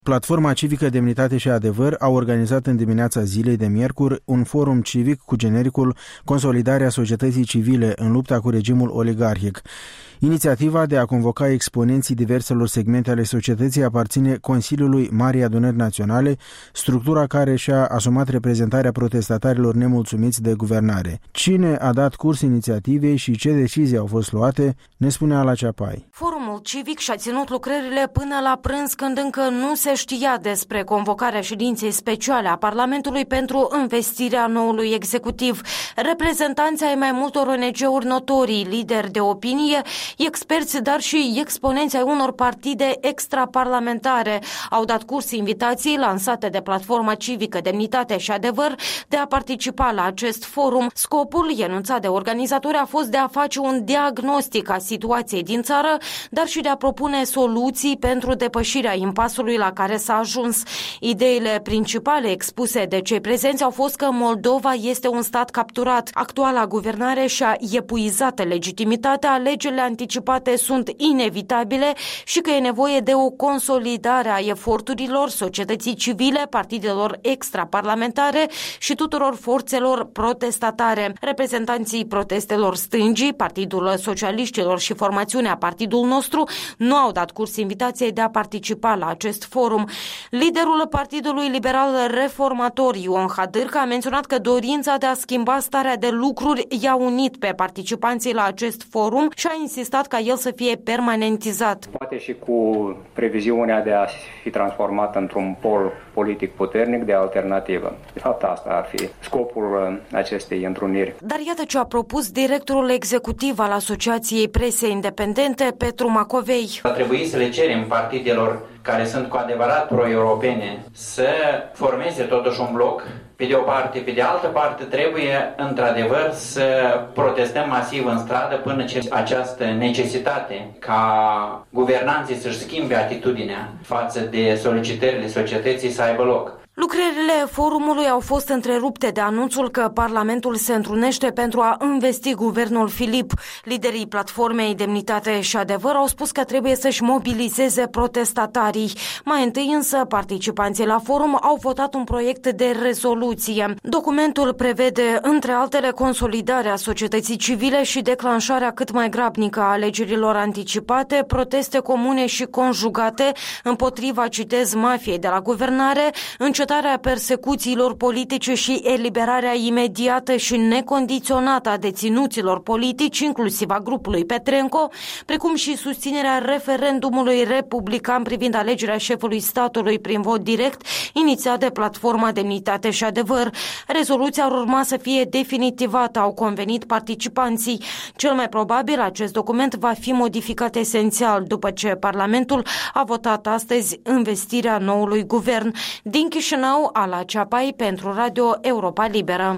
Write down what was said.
Platforma Civică Demnitate și Adevăr a organizat în dimineața zilei de miercuri un forum civic cu genericul Consolidarea societății civile în lupta cu regimul oligarhic. Inițiativa de a convoca exponenții diverselor segmente ale societății aparține Consiliului Marii Adunări Naționale, structura care și-a asumat reprezentarea protestatarilor nemulțumiți de guvernare. Cine a dat curs inițiativei și ce decizii au fost luate, ne spune Ala Ceapai. Forumul civic și-a ținut lucrările până la prânz, când încă nu se știa despre convocarea ședinței speciale a Parlamentului pentru investirea noului executiv. Reprezentanții ai mai multor ONG-uri notorii, lideri de opinie, experți, dar și exponenți ai unor partide extraparlamentare au dat curs invitației lansate de Platforma Civică Demnitate și Adevăr de a participa la acest forum. Scopul, enunțat de organizatori, a fost de a face un diagnostic a situației din țară, dar și de a propune soluții pentru depășirea impasului la care s-a ajuns. Ideile principale expuse de cei prezenți au fost că Moldova este un stat capturat. Actuala guvernare și-a epuizat legitimitatea, alegerile anticipate sunt inevitabile și că e nevoie de o consolidare a eforturilor societății civile, partidelor extraparlamentare și tuturor forțelor protestatare. Reprezentanții protestelor stângii, Partidul Socialiștilor și formațiunea Partidul Nostru nu au dat curs invitației de a participa la acest forum. Liderul Partidului Liberal Reformator, Ion Hadârcă, a menționat că dorința de a schimba starea de lucruri i-a unit pe participanții la acest forum și a insistat ca el să fie permanentizat. Poate și cu previziunea de a fi transformat într-un pol politic puternic de alternativă. De fapt, asta ar fi scopul acestei întruniri. Dar iată ce a propus directorul executiv al Asociației Presei Independente, Petru Macovei. Va trebui să le cerem partidelor care sunt cu adevărat pro-europene să formeze totuși un bloc, pe de o parte, pe de altă parte trebuie într-adevăr să protestăm masiv în stradă până ce această necesitate ca guvernanții să-și schimbe atitudinea față de solicitările societății să aibă loc. Lucrările forumului au fost întrerupte de anunțul că Parlamentul se întrunește pentru a învesti guvernul Filip. Liderii Platformei Demnitate și Adevăr au spus că trebuie să-și mobilizeze protestatarii. Mai întâi însă, participanții la forum au votat un proiect de rezoluție. Documentul prevede, între altele, consolidarea societății civile și declanșarea cât mai grabnică a alegerilor anticipate, proteste comune și conjugate împotriva, citez, mafiei de la guvernare, încetarea persecuțiilor politice și eliberarea imediată și necondiționată a deținuților politici, inclusiv a grupului Petrenco, precum și susținerea referendumului republican privind alegerea șefului statului prin vot direct, inițiat de Platforma Demnitate și Adevăr. Rezoluția ar urma să fie definitivată, au convenit participanții. Cel mai probabil, acest document va fi modificat esențial după ce Parlamentul a votat astăzi învestirea noului guvern. Din Chișinău, Ala Ceapai pentru Radio Europa Liberă.